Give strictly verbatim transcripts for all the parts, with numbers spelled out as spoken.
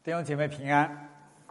弟兄姐妹平安。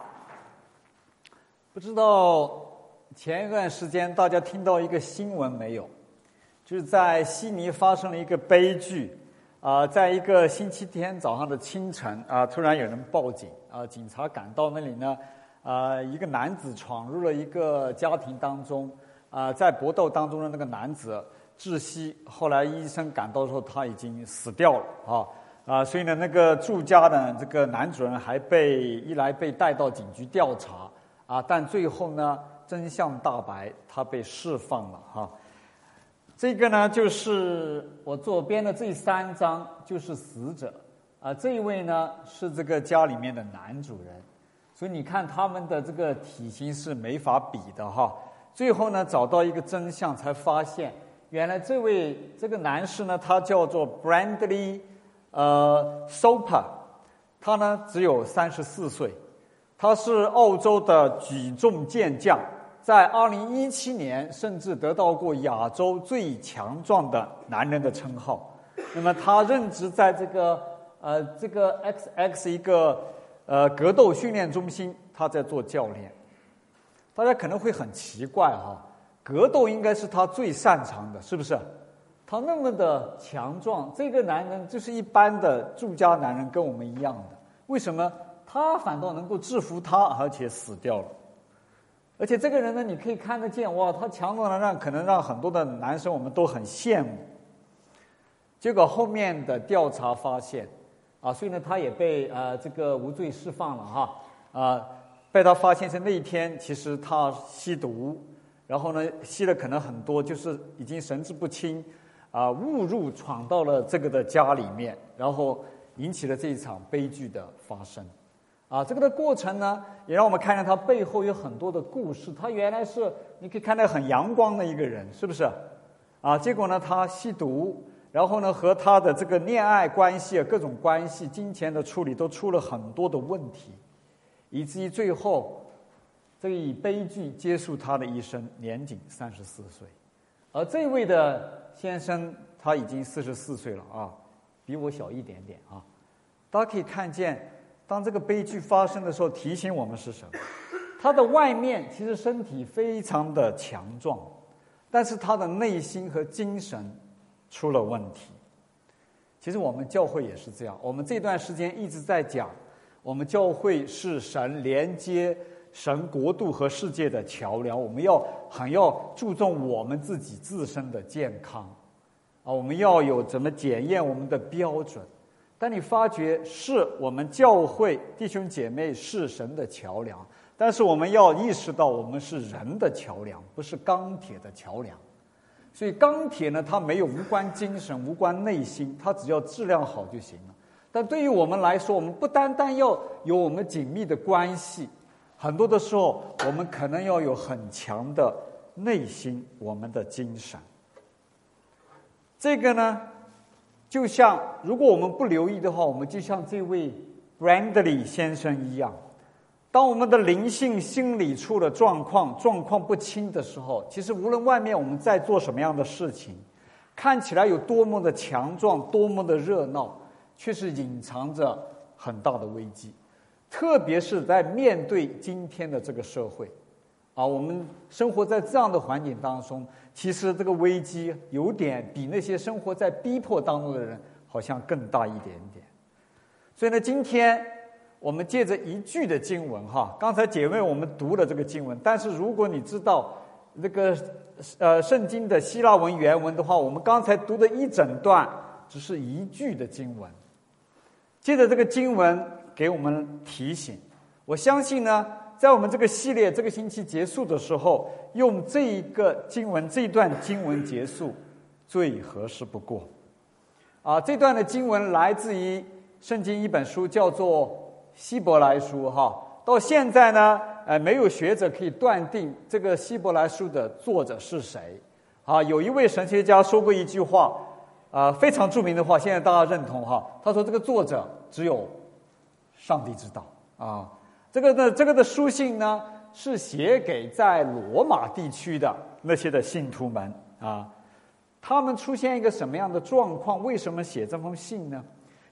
不知道前一段时间大家听到一个新闻没有？就是在悉尼发生了一个悲剧啊、呃，在一个星期天早上的清晨啊、呃，突然有人报警啊、呃，警察赶到那里呢，啊、呃，一个男子闯入了一个家庭当中啊、呃，在搏斗当中的那个男子窒息，后来医生赶到的时候他已经死掉了啊。啊，所以呢，那个住家的这个男主人还被一来被带到警局调查啊，但最后呢，真相大白，他被释放了哈、啊。这个呢，就是我左边的这三张就是死者啊，这一位呢是这个家里面的男主人，所以你看他们的这个体型是没法比的哈、啊。最后呢，找到一个真相，才发现原来这位这个男士呢，他叫做 Bradley。呃 Soper， 他呢只有三十四岁，他是澳洲的举重健将，在二零一七年甚至得到过亚洲最强壮的男人的称号。那么他任职在这个呃这个 X X 一个呃格斗训练中心，他在做教练。大家可能会很奇怪哈，格斗应该是他最擅长的，是不是？他那么的强壮，这个男人就是一般的住家男人，跟我们一样的。为什么他反倒能够制服他，而且死掉了？而且这个人呢，你可以看得见，哇，他强壮的让可能让很多的男生我们都很羡慕。结果后面的调查发现，啊，所以呢，他也被呃这个无罪释放了哈，啊、呃，被他发现是那一天，其实他吸毒，然后呢吸了可能很多，就是已经神志不清。啊，误入闯到了这个的家里面，然后引起了这一场悲剧的发生。啊，这个的过程呢，也让我们看见他背后有很多的故事。他原来是你可以看到很阳光的一个人，是不是？啊，结果呢，他吸毒，然后呢，和他的这个恋爱关系、各种关系、金钱的处理都出了很多的问题，以至于最后，这个以悲剧结束他的一生，年仅三十四岁。而这位的先生他已经四十四岁了啊，比我小一点点啊。大家可以看见，当这个悲剧发生的时候，提醒我们是什么？他的外面其实身体非常的强壮，但是他的内心和精神出了问题。其实我们教会也是这样，我们这段时间一直在讲，我们教会是神连接神国度和世界的桥梁，我们要很要注重我们自己自身的健康啊，我们要有怎么检验我们的标准。当你发觉是我们教会弟兄姐妹是神的桥梁，但是我们要意识到我们是人的桥梁，不是钢铁的桥梁。所以钢铁呢，它没有无关精神无关内心，它只要质量好就行了。但对于我们来说，我们不单单要有我们紧密的关系，很多的时候，我们可能要有很强的内心，我们的精神。这个呢，就像如果我们不留意的话，我们就像这位 Bradley 先生一样，当我们的灵性、心理出了状况，状况不清的时候，其实无论外面我们在做什么样的事情，看起来有多么的强壮，多么的热闹，却是隐藏着很大的危机。特别是在面对今天的这个社会，啊，我们生活在这样的环境当中，其实这个危机有点比那些生活在逼迫当中的人好像更大一点点。所以呢，今天我们借着一句的经文哈，刚才姐妹我们读了这个经文，但是如果你知道那个呃圣经的希腊文原文的话，我们刚才读的一整段只是一句的经文，借着这个经文给我们提醒。我相信呢，在我们这个系列这个星期结束的时候，用这一个经文这一段经文结束最合适不过啊。这段的经文来自于圣经一本书，叫做希伯来书哈。到现在呢，呃，没有学者可以断定这个希伯来书的作者是谁啊。有一位神学家说过一句话啊、呃，非常著名的话，现在大家认同哈。他说这个作者只有上帝知道啊。这个呢，这个的书信呢，是写给在罗马地区的那些的信徒们啊。他们出现一个什么样的状况？为什么写这封信呢？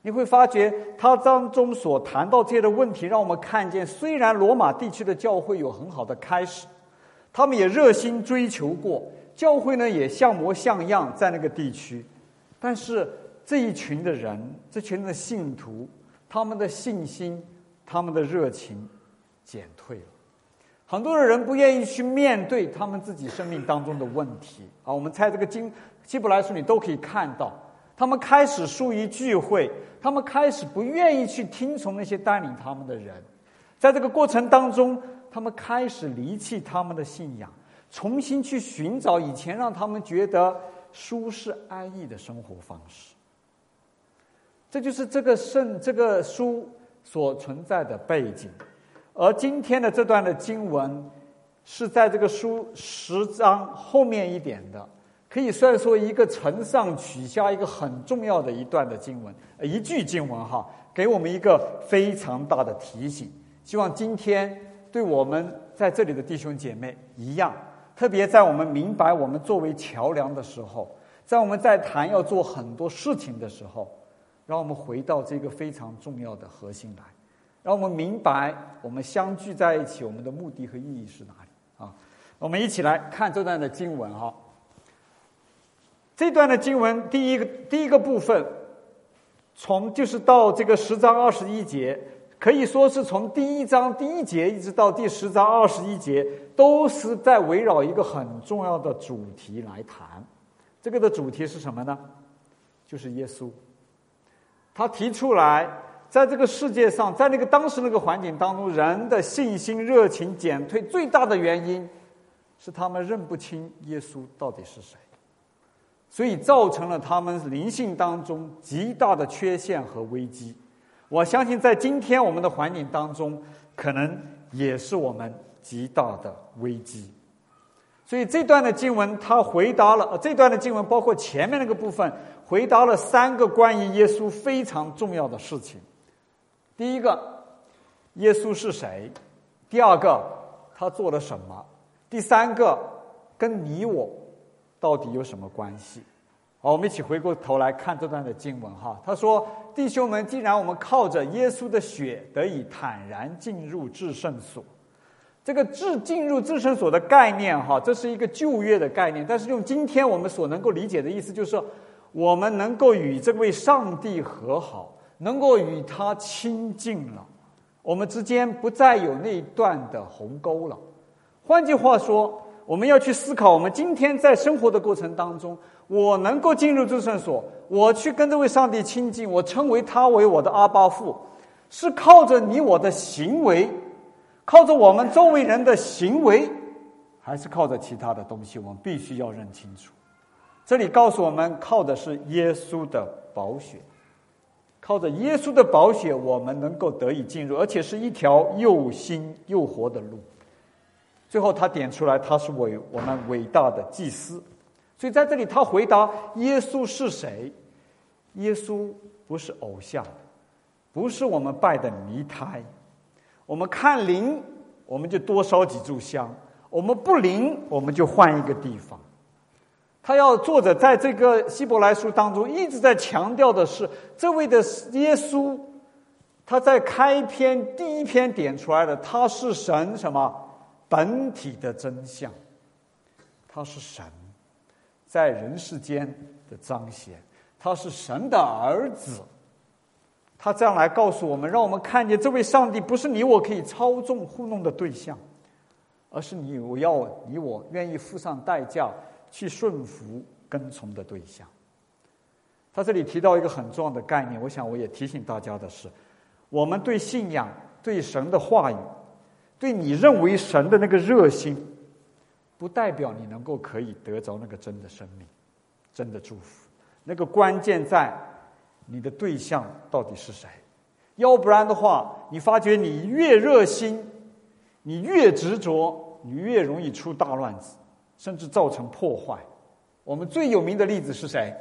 你会发觉他当中所谈到这些的问题，让我们看见，虽然罗马地区的教会有很好的开始，他们也热心追求过，教会呢也像模像样在那个地区，但是这一群的人，这群的信徒，他们的信心，他们的热情减退了。很多的人不愿意去面对他们自己生命当中的问题啊。我们在这个经希伯来书你都可以看到，他们开始疏于聚会，他们开始不愿意去听从那些带领他们的人，在这个过程当中，他们开始离弃他们的信仰，重新去寻找以前让他们觉得舒适安逸的生活方式。这就是这个圣这个书所存在的背景。而今天的这段的经文是在这个书十章后面一点的，可以算说一个承上启下，一个很重要的一段的经文，一句经文哈，给我们一个非常大的提醒。希望今天对我们在这里的弟兄姐妹一样，特别在我们明白我们作为桥梁的时候，在我们在谈要做很多事情的时候，让我们回到这个非常重要的核心来，让我们明白我们相聚在一起，我们的目的和意义是哪里啊？我们一起来看这段的经文哈。这段的经文第一个第一个部分，从就是到这个十章二十一节，可以说是从第一章第一节一直到第十章二十一节，都是在围绕一个很重要的主题来谈。这个的主题是什么呢？就是耶稣。他提出来，在这个世界上，在那个当时那个环境当中，人的信心热情减退最大的原因是他们认不清耶稣到底是谁，所以造成了他们灵性当中极大的缺陷和危机。我相信在今天我们的环境当中，可能也是我们极大的危机。所以这段的经文他回答了，这段的经文包括前面那个部分，回答了三个关于耶稣非常重要的事情。第一个，耶稣是谁？第二个，他做了什么？第三个，跟你我到底有什么关系？好，我们一起回过头来看这段的经文哈。他说：弟兄们，既然我们靠着耶稣的血得以坦然进入至圣所，这个至进入至圣所的概念哈，这是一个旧约的概念，但是用今天我们所能够理解的意思，就是说我们能够与这位上帝和好，能够与他亲近了，我们之间不再有那一段的鸿沟了。换句话说，我们要去思考，我们今天在生活的过程当中，我能够进入至圣所，我去跟这位上帝亲近，我称为他为我的阿爸父，是靠着你我的行为，靠着我们周围人的行为，还是靠着其他的东西？我们必须要认清楚。这里告诉我们，靠的是耶稣的宝血，靠着耶稣的宝血，我们能够得以进入，而且是一条又新又活的路。最后他点出来，他是伟我们伟大的祭司。所以在这里他回答耶稣是谁？耶稣不是偶像，不是我们拜的弥胎。我们看灵，我们就多烧几炷香；我们不灵，我们就换一个地方。他要作者在这个希伯来书当中一直在强调的是，这位的耶稣，他在开篇第一篇点出来的，他是神什么本体的真相，他是神在人世间的彰显，他是神的儿子。他这样来告诉我们，让我们看见这位上帝不是你我可以操纵糊弄的对象，而是你我要你我愿意付上代价去顺服跟从的对象。他这里提到一个很重要的概念，我想我也提醒大家的是，我们对信仰、对神的话语、对你认为神的那个热心，不代表你能够可以得着那个真的生命、真的祝福。那个关键在你的对象到底是谁？要不然的话，你发觉你越热心，你越执着，你越容易出大乱子，甚至造成破坏。我们最有名的例子是谁？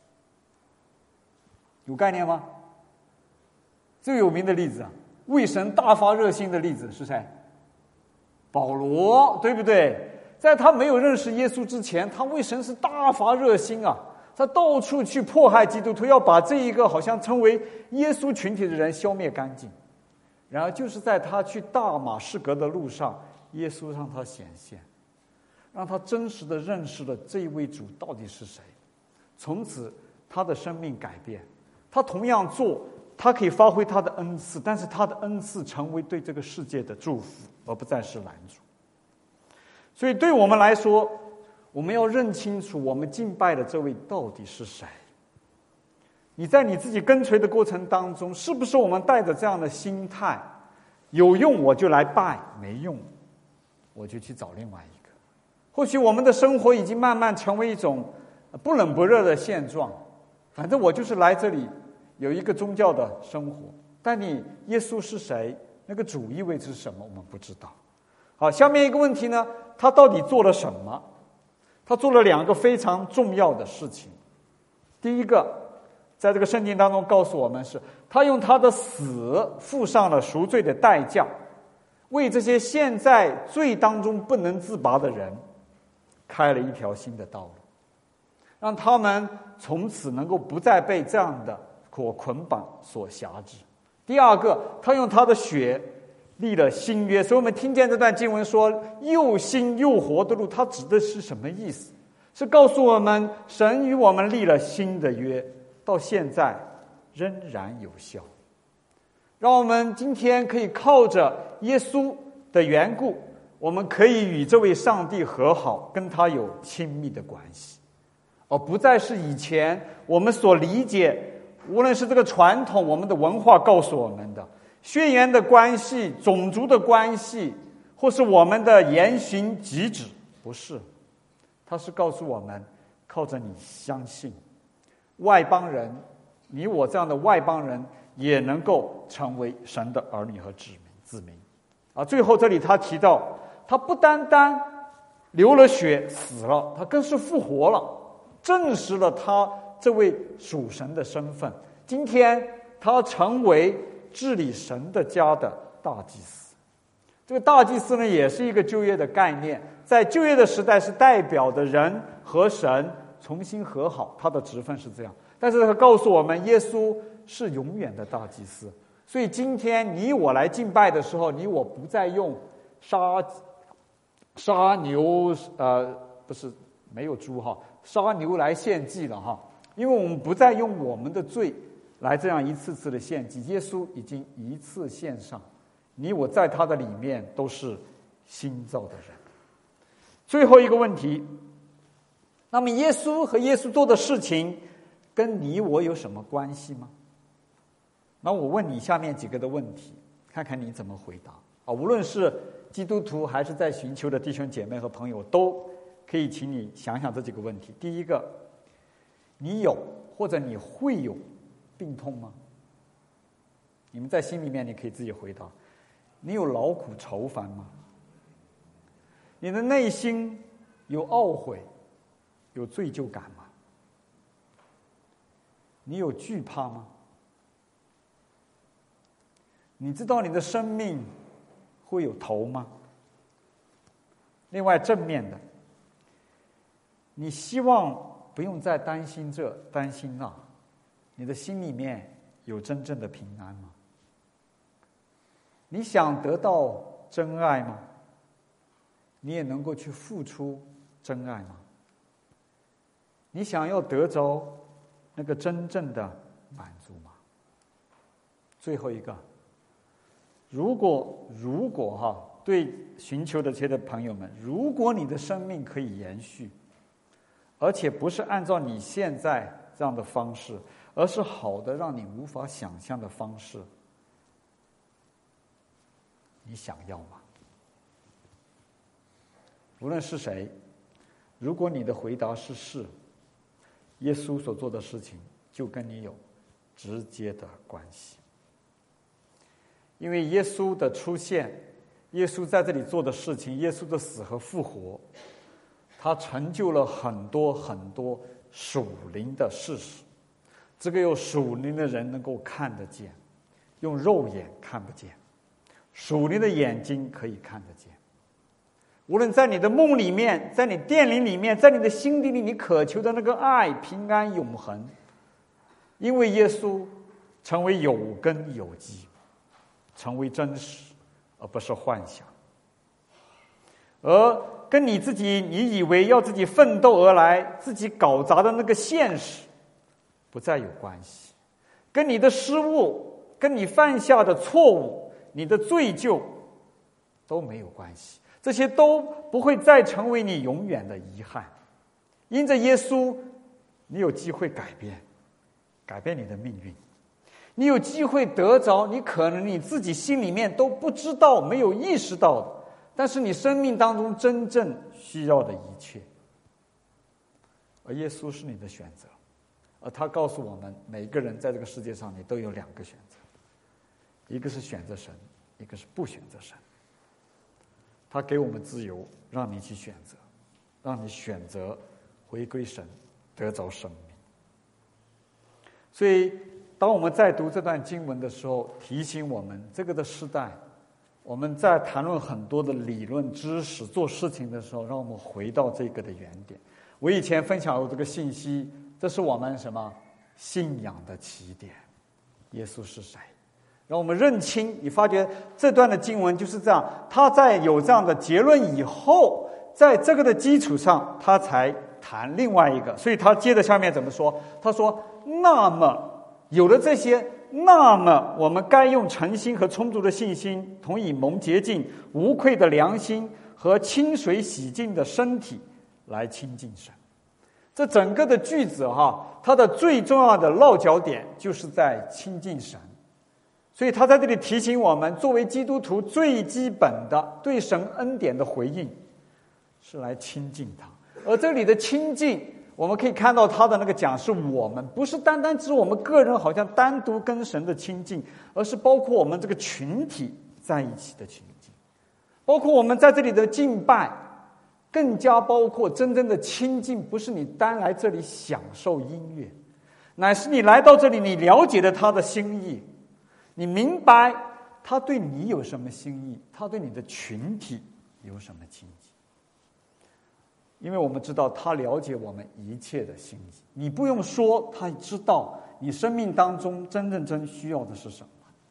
有概念吗？最有名的例子啊，为神大发热心的例子是谁？保罗，对不对？在他没有认识耶稣之前，他为神是大发热心啊， 他到处去迫害基督徒，要把这一个好像称为耶稣群体的人消灭干净。然而就是在他去大马士革的路上，耶稣让他显现，让他真实的认识了这一位主到底是谁。从此他的生命改变，他同样做，他可以发挥他的恩赐，但是他的恩赐成为对这个世界的祝福，而不再是拦阻。所以对我们来说，我们要认清楚我们敬拜的这位到底是谁。你在你自己跟随的过程当中，是不是我们带着这样的心态，有用我就来拜，没用我就去找另外一个。或许我们的生活已经慢慢成为一种不冷不热的现状，反正我就是来这里有一个宗教的生活，但你耶稣是谁，那个主意味是什么，我们不知道。好，下面一个问题呢，他到底做了什么？他做了两个非常重要的事情。第一个，在这个圣经当中告诉我们是，他用他的死付上了赎罪的代价，为这些现在罪当中不能自拔的人开了一条新的道路，让他们从此能够不再被这样的捆绑所辖制。第二个，他用他的血立了新约。所以我们听见这段经文说又新又活的路，它指的是什么意思？是告诉我们神与我们立了新的约，到现在仍然有效，让我们今天可以靠着耶稣的缘故，我们可以与这位上帝和好，跟他有亲密的关系，而不再是以前我们所理解，无论是这个传统，我们的文化告诉我们的血缘的关系、种族的关系，或是我们的言行举止，不是，他是告诉我们，靠着你相信，外邦人，你我这样的外邦人也能够成为神的儿女和子民子民。啊，最后这里他提到，他不单单流了血死了，他更是复活了，证实了他这位属神的身份。今天他成为治理神的家的大祭司。这个大祭司呢，也是一个旧约的概念，在旧约的时代是代表的人和神重新和好，他的职分是这样。但是他告诉我们，耶稣是永远的大祭司。所以今天你我来敬拜的时候，你我不再用杀杀牛，呃，不是没有猪哈，杀牛来献祭了哈，因为我们不再用我们的罪来这样一次次的献祭，耶稣已经一次献上，你我在他的里面都是新造的人。最后一个问题，那么耶稣和耶稣做的事情跟你我有什么关系吗？那我问你下面几个的问题，看看你怎么回答啊！无论是基督徒还是在寻求的弟兄姐妹和朋友，都可以请你想想这几个问题。第一个，你有或者你会有病痛吗？你们在心里面你可以自己回答。你有劳苦愁烦吗？你的内心有懊悔有罪疚感吗？你有惧怕吗？你知道你的生命会有头吗？另外正面的，你希望不用再担心这担心那，你的心里面有真正的平安吗？你想得到真爱吗？你也能够去付出真爱吗？你想要得着那个真正的满足吗？最后一个，如果如果哈，对寻求的这些的朋友们，如果你的生命可以延续，而且不是按照你现在这样的方式，而是好的让你无法想象的方式，你想要吗？无论是谁，如果你的回答是是，耶稣所做的事情就跟你有直接的关系。因为耶稣的出现，耶稣在这里做的事情，耶稣的死和复活，他成就了很多很多属灵的事实，这个有属灵的人能够看得见，用肉眼看不见，属灵的眼睛可以看得见。 无论在你的梦里面，在你殿灵里面，在你的心底里，你渴求的那个爱、平安、永恒，因为耶稣成为有根有基，成为真实，而不是幻想。而跟你自己你以为要自己奋斗而来，自己搞砸的那个现实不再有关系，跟你的失误，跟你犯下的错误，你的罪疚都没有关系，这些都不会再成为你永远的遗憾。因着耶稣，你有机会改变，改变你的命运，你有机会得着你可能你自己心里面都不知道、没有意识到的，但是你生命当中真正需要的一切。而耶稣是你的选择，而他告诉我们，每个人在这个世界上，你都有两个选择，一个是选择神，一个是不选择神。他给我们自由，让你去选择，让你选择回归神，得着生命。所以当我们在读这段经文的时候，提醒我们，这个的时代，我们在谈论很多的理论知识做事情的时候，让我们回到这个的原点。我以前分享过这个信息，这是我们什么信仰的起点，耶稣是谁，让我们认清。你发觉这段的经文就是这样，他在有这样的结论以后，在这个的基础上他才谈另外一个。所以他接着下面怎么说，他说那么有了这些，那么我们该用诚心和充足的信心，同以蒙洁净无愧的良心和清水洗净的身体来亲近神。这整个的句子哈，它的最重要的落脚点就是在亲近神。所以他在这里提醒我们，作为基督徒最基本的对神恩典的回应是来亲近他。而这里的亲近，我们可以看到他的那个讲是我们，不是单单指我们个人好像单独跟神的亲近，而是包括我们这个群体在一起的亲近，包括我们在这里的敬拜，更加包括真正的亲近，不是你单来这里享受音乐，乃是你来到这里，你了解了他的心意，你明白他对你有什么心意，他对你的群体有什么亲近。因为我们知道他了解我们一切的心意，你不用说，他知道你生命当中真正真需要的是什么。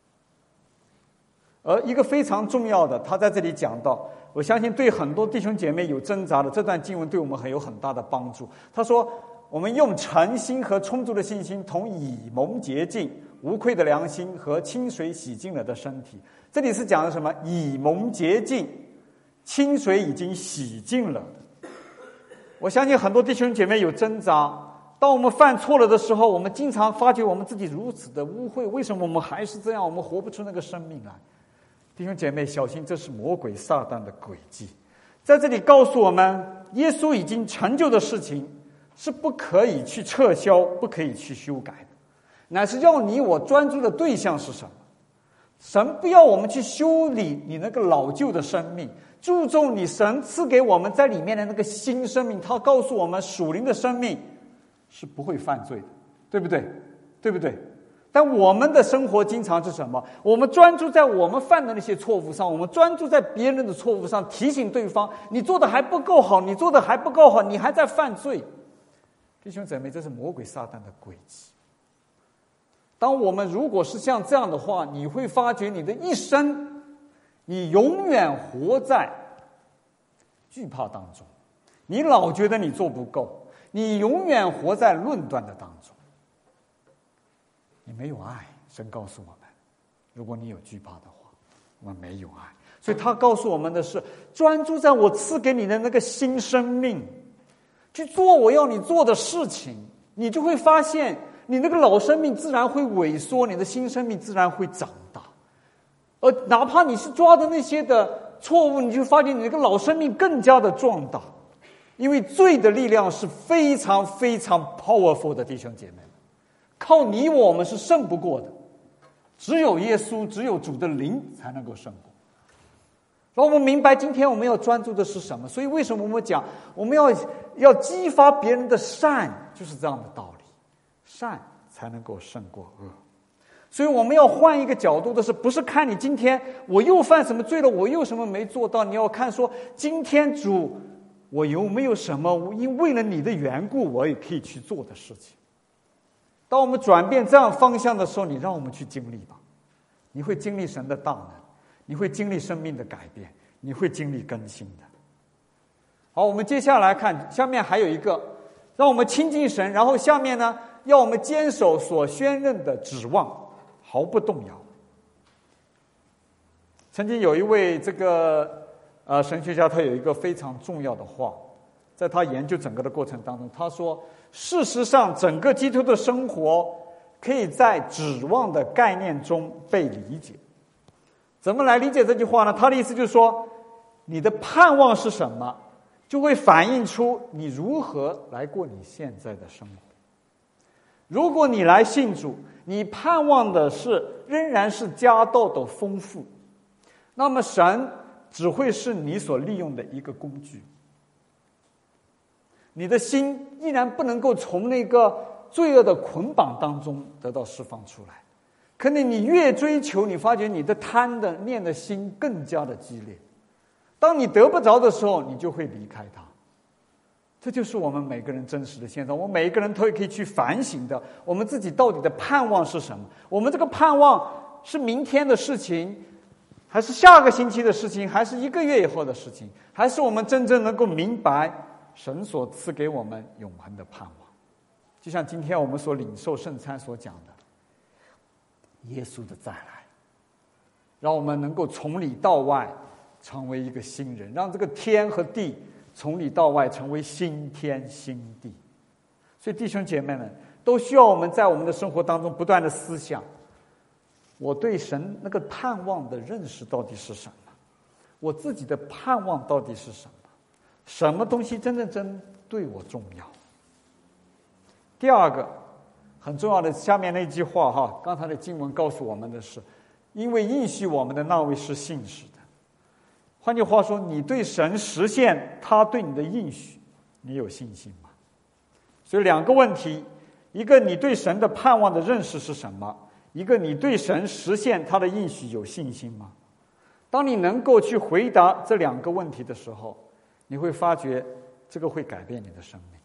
而一个非常重要的，他在这里讲到，我相信对很多弟兄姐妹有挣扎的，这段经文对我们很有很大的帮助。他说我们用诚心和充足的信心，同以蒙洁净无愧的良心和清水洗净了的身体。这里是讲的什么？以蒙洁净，清水已经洗净了。我相信很多弟兄姐妹有挣扎，当我们犯错了的时候，我们经常发觉我们自己如此的污秽，为什么我们还是这样？我们活不出那个生命来。弟兄姐妹小心，这是魔鬼撒旦的诡计。在这里告诉我们，耶稣已经成就的事情是不可以去撤销，不可以去修改的，乃是要你我专注的对象是什么。神不要我们去修理你那个老旧的生命，注重你神赐给我们在里面的那个新生命。他告诉我们属灵的生命是不会犯罪的，对不对？对不对？但我们的生活经常是什么？我们专注在我们犯的那些错误上，我们专注在别人的错误上，提醒对方你做的还不够好，你做的还不够好，你还在犯罪。弟兄姊妹，这是魔鬼撒旦的诡计。当我们如果是像这样的话，你会发觉你的一生，你永远活在惧怕当中，你老觉得你做不够，你永远活在论断的当中，你没有爱。神告诉我们，如果你有惧怕的话，我们没有爱。所以他告诉我们的是，专注在我赐给你的那个新生命，去做我要你做的事情，你就会发现你那个老生命自然会萎缩，你的新生命自然会长大。而哪怕你是抓的那些的错误，你就发现你那个老生命更加的壮大。因为罪的力量是非常非常 powerful 的，弟兄姐妹们，靠你我们是胜不过的，只有耶稣，只有主的灵才能够胜过。让我们明白今天我们要专注的是什么。所以为什么我们讲我们要要激发别人的善，就是这样的道理，善才能够胜过恶。 所以我们要换一个角度的是，不是看你今天我又犯什么罪了，我又什么没做到，你要看说今天主我有没有什么因为了你的缘故我也可以去做的事情。当我们转变这样方向的时候，你让我们去经历吧，你会经历神的大能，你会经历生命的改变，你会经历更新的。好，我们接下来看下面还有一个，让我们亲近神，然后下面呢要我们坚守所宣认的指望，毫不动摇。曾经有一位这个呃神学家，他有一个非常重要的话，在他研究整个的过程当中，他说事实上整个基督徒的生活可以在指望的概念中被理解。怎么来理解这句话呢？他的意思就是说，你的盼望是什么，就会反映出你如何来过你现在的生活。如果你来信主，你盼望的是仍然是家道的丰富，那么神只会是你所利用的一个工具。你的心依然不能够从那个罪恶的捆绑当中得到释放出来，可能你越追求，你发觉你的贪的念的心更加的激烈。当你得不着的时候，你就会离开它。这就是我们每个人真实的现状，我们每一个人都可以去反省的，我们自己到底的盼望是什么？我们这个盼望是明天的事情，还是下个星期的事情，还是一个月以后的事情，还是我们真正能够明白神所赐给我们永恒的盼望？就像今天我们所领受圣餐所讲的，耶稣的再来，让我们能够从里到外成为一个新人，让这个天和地从里到外成为新天新地。所以弟兄姐妹们，都需要我们在我们的生活当中不断的思想，我对神那个盼望的认识到底是什么，我自己的盼望到底是什么，什么东西真正真对我重要。第二个很重要的，下面那句话哈，刚才的经文告诉我们的是，因为应许我们的那位是信实的。换句话说，你对神实现他对你的应许，你有信心吗？所以两个问题，一个你对神的盼望的认识是什么，一个你对神实现他的应许有信心吗？当你能够去回答这两个问题的时候，你会发觉这个会改变你的生命。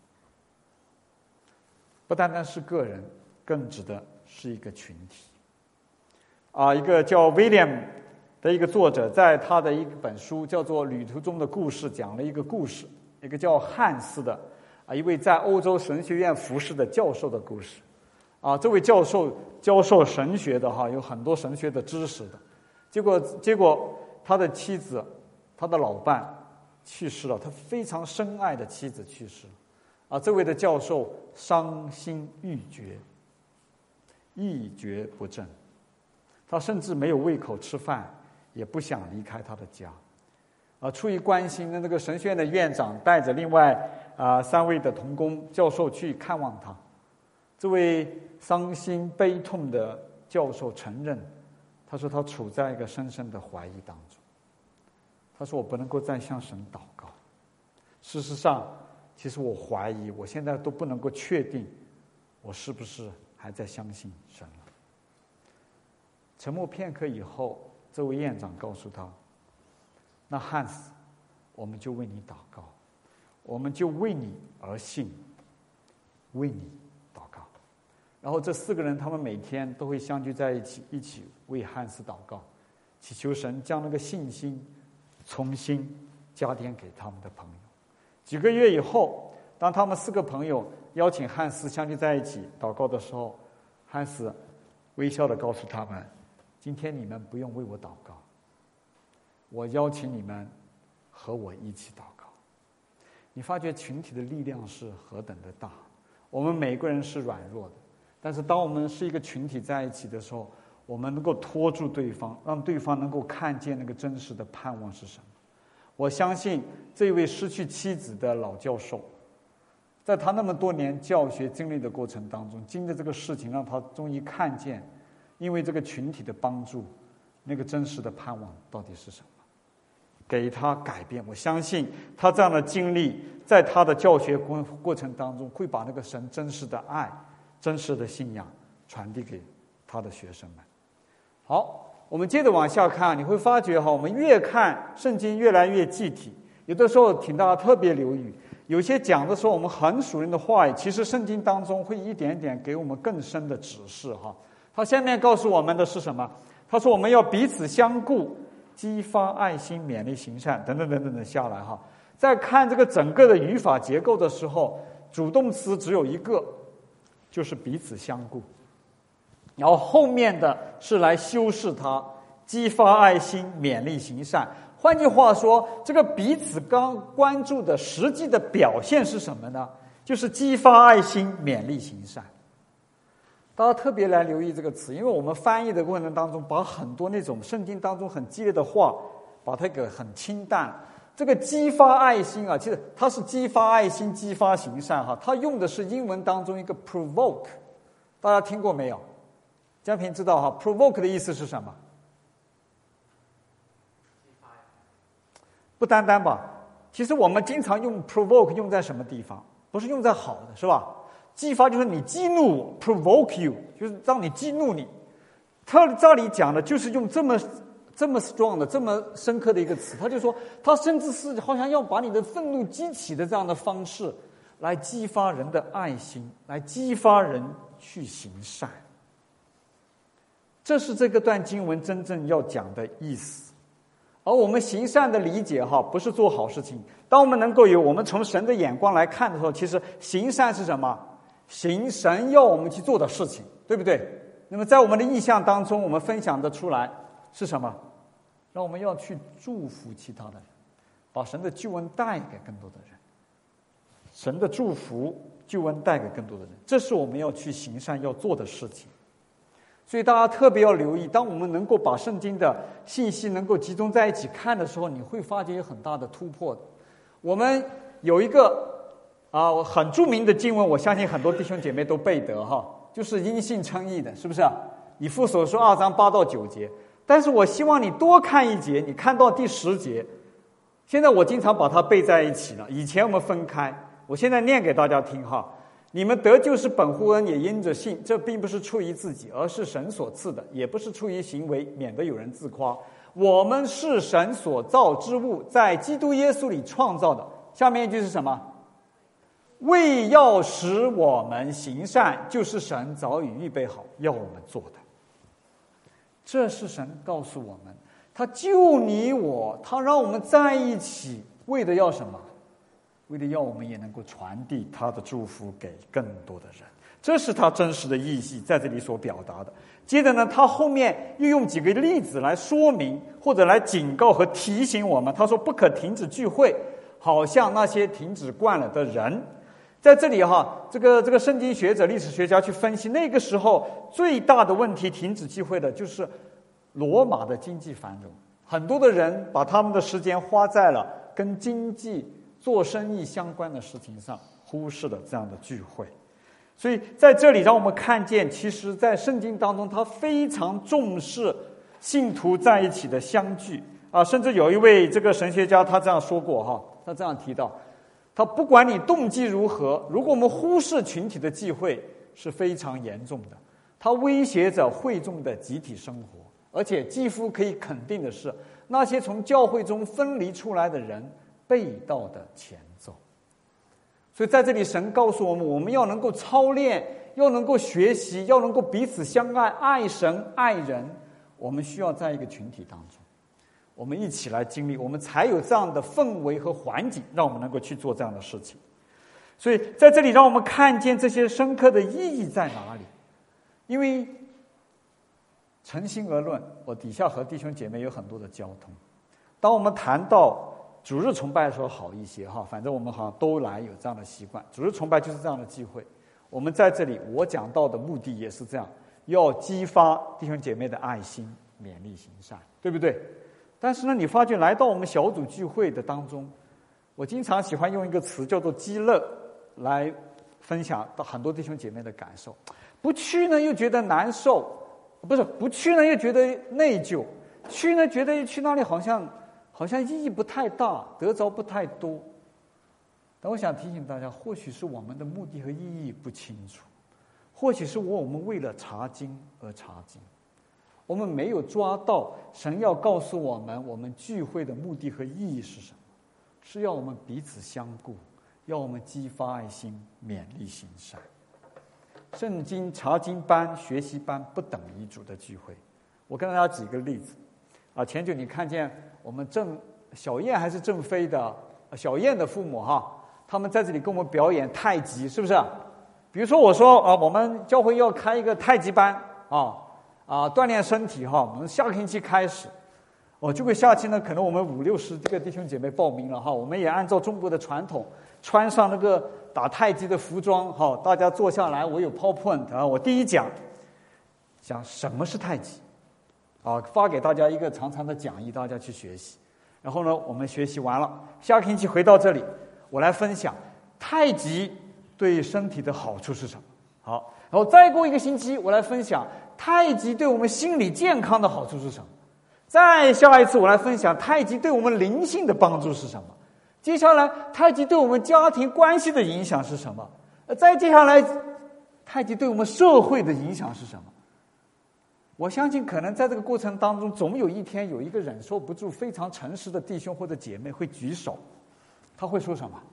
不单单是个人，更指的是一个群体。啊，一个叫 William 的一个作者，在他的一本书叫做《旅途中的故事》，讲了一个故事，一个叫汉斯的啊，一位在欧洲神学院服侍的教授的故事。啊，这位教授教授神学的哈，有很多神学的知识的，结果结果他的妻子，他的老伴去世了，他非常深爱的妻子去世了。啊，这位的教授伤心欲绝，一蹶不振，他甚至没有胃口吃饭，也不想离开他的家。啊，出于关心，那个神学院的院长带着另外啊三位的同工教授去看望他。这位伤心悲痛的教授承认，他说他处在一个深深的怀疑当中。他说我不能够再向神祷告。事实上，其实我怀疑，我现在都不能够确定，我是不是还在相信神了。沉默片刻以后，这位院长告诉他，那汉斯，我们就为你祷告，我们就为你而信，为你祷告。然后这四个人他们每天都会相聚在一起，一起为汉斯祷告，祈求神将那个信心重新加添给他们的朋友。几个月以后，当他们四个朋友邀请汉斯相聚在一起祷告的时候，汉斯微笑地告诉他们，今天你们不用为我祷告，我邀请你们和我一起祷告。你发觉群体的力量是何等的大，我们每个人是软弱的，但是当我们是一个群体在一起的时候，我们能够拖住对方，让对方能够看见那个真实的盼望是什么。我相信这位失去妻子的老教授，在他那么多年教学经历的过程当中，经历这个事情让他终于看见，因为这个群体的帮助，那个真实的盼望到底是什么，给他改变。我相信他这样的经历在他的教学过过程当中，会把那个神真实的爱、真实的信仰传递给他的学生们。好，我们接着往下看，你会发觉哈，我们越看圣经越来越具体。有的时候请大家特别留意，有些讲的时候我们很属灵的话语，其实圣经当中会一点点给我们更深的指示哈。他下面告诉我们的是什么？他说我们要彼此相顾，激发爱心，勉励行善，等等等等的下来哈。在看这个整个的语法结构的时候，主动词只有一个，就是彼此相顾，然后后面的是来修饰它，激发爱心，勉励行善。换句话说，这个彼此刚关注的实际的表现是什么呢？就是激发爱心，勉励行善。大家特别来留意这个词，因为我们翻译的过程当中，把很多那种圣经当中很激烈的话，把它给很清淡。这个激发爱心啊，其实它是激发爱心，激发行善哈。它用的是英文当中一个 provoke， 大家听过没有？江平知道哈 ，provoke 的意思是什么？不单单吧，其实我们经常用 provoke 用在什么地方？不是用在好的，是吧？激发就是你激怒我 ，provoke you 就是让你激怒你。他照理讲的就是用这么这么 strong 的、这么深刻的一个词，他就说他甚至是好像要把你的愤怒激起的这样的方式，来激发人的爱心，来激发人去行善。这是这个段经文真正要讲的意思。而我们行善的理解哈，不是做好事情。当我们能够有我们从神的眼光来看的时候，其实行善是什么？行神要我们去做的事情，对不对？那么在我们的意象当中，我们分享的出来是什么？让我们要去祝福其他的人，把神的救恩带给更多的人。神的祝福救恩带给更多的人，这是我们要去行善要做的事情。所以大家特别要留意，当我们能够把圣经的信息能够集中在一起看的时候，你会发觉有很大的突破的。我们有一个啊很著名的经文，我相信很多弟兄姐妹都背得哈，就是因信称义的，是不是啊？以弗所书二章八到九节。但是我希望你多看一节，你看到第十节。现在我经常把它背在一起了，以前我们分开，我现在念给大家听哈。你们得救是本乎恩，也因着信，这并不是出于自己，而是神所赐的，也不是出于行为，免得有人自夸。我们是神所造之物，在基督耶稣里创造的。下面一句是什么？为要使我们行善，就是神早已预备好要我们做的。这是神告诉我们，他救你我，他让我们在一起，为的要什么？为了要我们也能够传递他的祝福给更多的人，这是他真实的意义在这里所表达的。接着呢，他后面又用几个例子来说明或者来警告和提醒我们。他说不可停止聚会，好像那些停止惯了的人。在这里哈，这个这个圣经学者、历史学家去分析，那个时候最大的问题停止聚会的就是罗马的经济繁荣，很多的人把他们的时间花在了跟经济做生意相关的事情上，忽视了这样的聚会。所以在这里让我们看见，其实在圣经当中他非常重视信徒在一起的相聚啊，甚至有一位这个神学家他这样说过哈，他这样提到，他不管你动机如何，如果我们忽视群体的聚会是非常严重的，它威胁着会众的集体生活。而且几乎可以肯定的是，那些从教会中分离出来的人背道的前走。所以在这里神告诉我们，我们要能够操练，要能够学习，要能够彼此相爱，爱神爱人，我们需要在一个群体当中，我们一起来经历，我们才有这样的氛围和环境，让我们能够去做这样的事情。所以在这里让我们看见这些深刻的意义在哪里。因为诚心而论，我底下和弟兄姐妹有很多的交通。当我们谈到主日崇拜的时候好一些哈，反正我们好像都来有这样的习惯。主日崇拜就是这样的机会。我们在这里，我讲到的目的也是这样，要激发弟兄姐妹的爱心，勉励行善，对不对？但是呢，你发觉来到我们小组聚会的当中，我经常喜欢用一个词叫做激乐来分享到很多弟兄姐妹的感受。不去呢又觉得难受，不是不去呢又觉得内疚，去呢觉得去那里好像好像意义不太大，得着不太多。但我想提醒大家，或许是我们的目的和意义不清楚， 或许是我们为了查经而查经，我们没有抓到神要告诉我们我们聚会的目的和意义是什么，是要我们彼此相顾，要我们激发爱心，勉励行善。圣经查经班、学习班不等于主的聚会。我跟大家举个例子啊，前久你看见我们郑小燕还是郑飞的小燕的父母哈，他们在这里跟我们表演太极，是不是？比如说我说啊，我们教会要开一个太极班啊啊，锻炼身体哈，我们下个星期开始。哦，这个假期呢，可能我们五六十这个弟兄姐妹报名了哈，我们也按照中国的传统，穿上那个打太极的服装哈，大家坐下来，我有 PowerPoint 啊，我第一讲讲什么是太极，啊，发给大家一个长长的讲义，大家去学习。然后呢，我们学习完了，下个星期回到这里，我来分享太极对身体的好处是什么。好，然后再过一个星期，我来分享太极对我们心理健康的好处是什么。再下一次我来分享太极对我们灵性的帮助是什么，接下来太极对我们家庭关系的影响是什么，再接下来太极对我们社会的影响是什么。我相信可能在这个过程当中，总有一天有一个忍受不住非常诚实的弟兄或者姐妹会举手，他会说什么？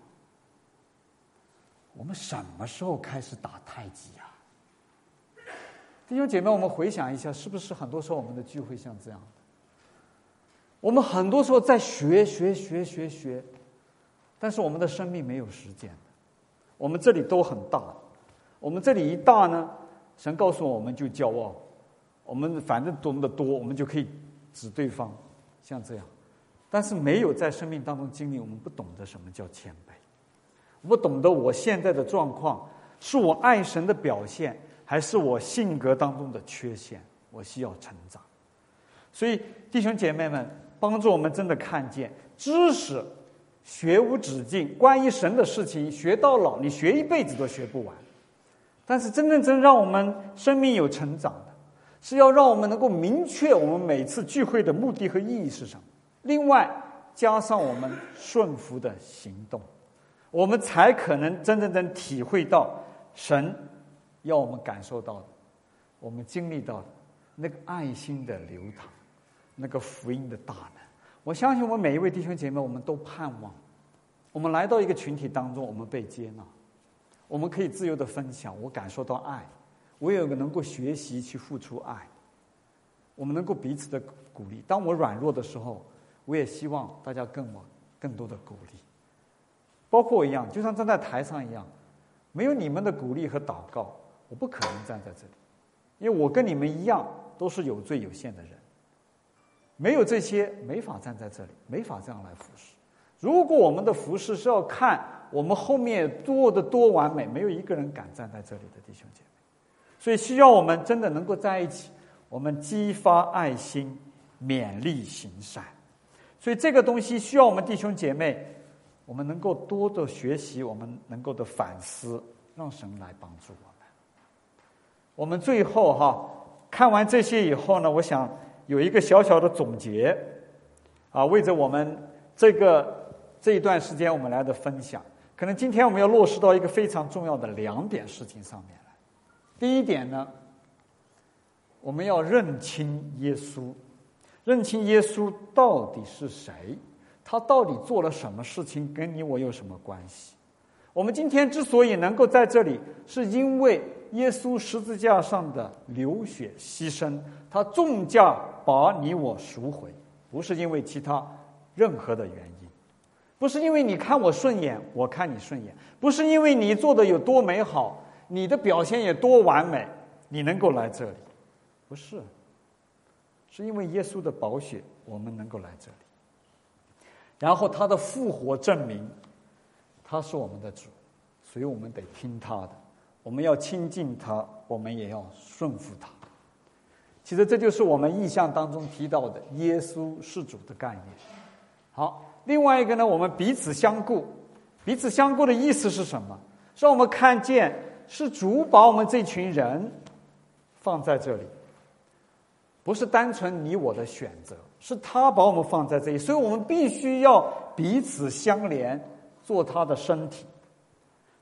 我们什么时候开始打太极啊？弟兄姐妹，我们回想一下，是不是很多时候我们的聚会像这样的？我们很多时候在学学学学学，但是我们的生命没有实践。我们这里都很大，我们这里一大呢，神告诉我们就骄傲，我们反正懂得多，我们就可以指对方，像这样。但是没有在生命当中经历，我们不懂得什么叫谦卑，我不懂得我现在的状况是我爱神的表现，还是我性格当中的缺陷，我需要成长。所以弟兄姐妹们，帮助我们真的看见知识学无止境，关于神的事情学到老，你学一辈子都学不完。但是真正真让我们生命有成长的，是要让我们能够明确我们每次聚会的目的和意义是什么，另外加上我们顺服的行动，我们才可能真正真体会到神要我们感受到的，我们经历到的那个爱心的流淌，那个福音的大能。我相信我们每一位弟兄姐妹，我们都盼望我们来到一个群体当中，我们被接纳，我们可以自由的分享，我感受到爱，我也能够学习去付出爱，我们能够彼此的鼓励。当我软弱的时候，我也希望大家跟我更多的鼓励，包括我一样，就像站在台上一样，没有你们的鼓励和祷告，我不可能站在这里，因为我跟你们一样都是有罪有限的人，没有这些没法站在这里，没法这样来服侍。如果我们的服侍是要看我们后面做的多完美，没有一个人敢站在这里的弟兄姐妹。所以需要我们真的能够在一起，我们激发爱心，勉励行善。所以这个东西需要我们弟兄姐妹，我们能够多的学习，我们能够的反思，让神来帮助我们。我们最后哈看完这些以后呢，我想有一个小小的总结啊，为着我们这个这一段时间我们来的分享，可能今天我们要落实到一个非常重要的两点事情上面来。第一点呢，我们要认清耶稣，认清耶稣到底是谁，他到底做了什么事情，跟你我有什么关系。我们今天之所以能够在这里，是因为耶稣十字架上的流血牺牲，他重价把你我赎回，不是因为其他任何的原因，不是因为你看我顺眼，我看你顺眼，不是因为你做的有多美好，你的表现也多完美，你能够来这里，不是，是因为耶稣的宝血，我们能够来这里。然后他的复活证明他是我们的主，所以我们得听他的，我们要亲近他，我们也要顺服他。其实这就是我们意象当中提到的耶稣是主的概念。好，另外一个呢，我们彼此相顾。彼此相顾的意思是什么？是让我们看见是主把我们这群人放在这里，不是单纯你我的选择，是他把我们放在这里，所以我们必须要彼此相连，做他的身体。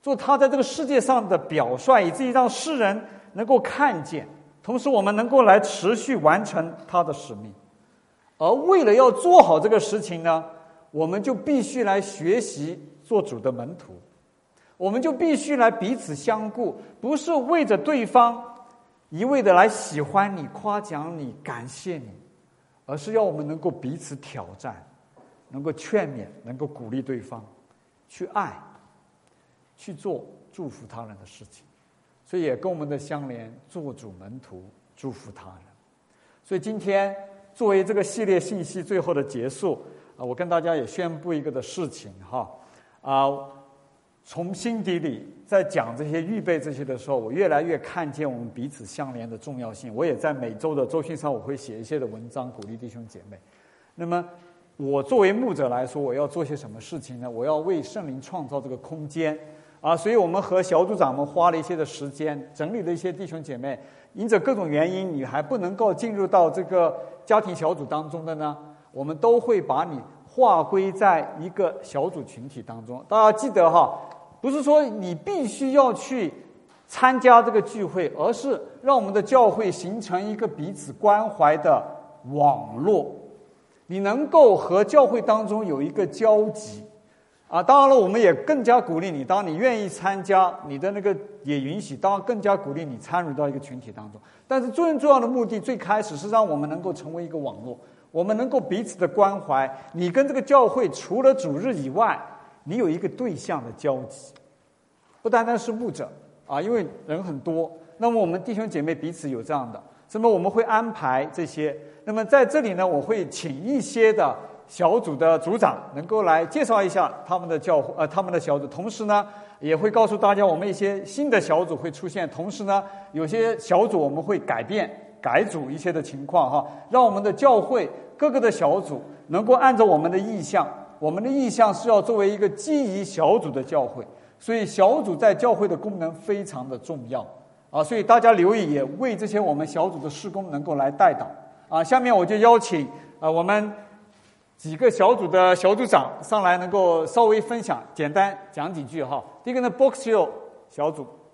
做他在这个世界上的表率，以至于让世人能够看见，同时我们能够来持续完成他的使命。而为了要做好这个事情呢，我们就必须来学习做主的门徒，我们就必须来彼此相顾，不是为着对方一味的来喜欢你、夸奖你、感谢你，而是要我们能够彼此挑战，能够劝勉，能够鼓励对方，去爱，去做祝福他人的事情。所以也跟我们的相连，做主门徒，祝福他人。所以今天作为这个系列信息最后的结束啊，我跟大家也宣布一个的事情哈啊，从心底里在讲这些预备这些的时候，我越来越看见我们彼此相连的重要性。我也在每周的周讯上我会写一些的文章，鼓励弟兄姐妹。那么我作为牧者来说，我要做些什么事情呢？我要为圣灵创造这个空间啊，所以我们和小组长们花了一些的时间，整理了一些弟兄姐妹，因着各种原因你还不能够进入到这个家庭小组当中的呢，我们都会把你划归在一个小组群体当中。大家记得哈，不是说你必须要去参加这个聚会，而是让我们的教会形成一个彼此关怀的网络，你能够和教会当中有一个交集啊。当然了，我们也更加鼓励你，当你愿意参加，你的那个也允许，当然更加鼓励你参与到一个群体当中。但是最重要的目的，最开始是让我们能够成为一个网络，我们能够彼此的关怀。你跟这个教会除了主日以外，你有一个对象的交集，不单单是牧者啊，因为人很多，那么我们弟兄姐妹彼此有这样的，那么我们会安排这些。那么在这里呢，我会请一些的小组的组长能够来介绍一下他们的教呃他们的小组，同时呢也会告诉大家我们一些新的小组会出现，同时呢有些小组我们会改变改组一些的情况哈，让我们的教会各个的小组能够按照我们的意向，我们的意向是要作为一个基于小组的教会，所以小组在教会的功能非常的重要啊，所以大家留意，也为这些我们小组的事工能够来带导啊。下面我就邀请啊我们几个小组的小组长上来，能够稍微分享，简单讲几句哈。第一个呢 ，Box Hill 小组。